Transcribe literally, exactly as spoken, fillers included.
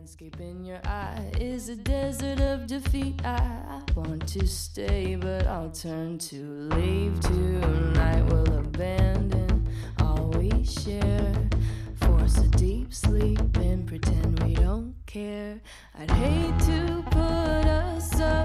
landscape in your eye is a desert of defeat. I want to stay, but I'll turn to leave. Tonight we'll abandon all we share, force a deep sleep and pretend we don't care. I'd hate to put us up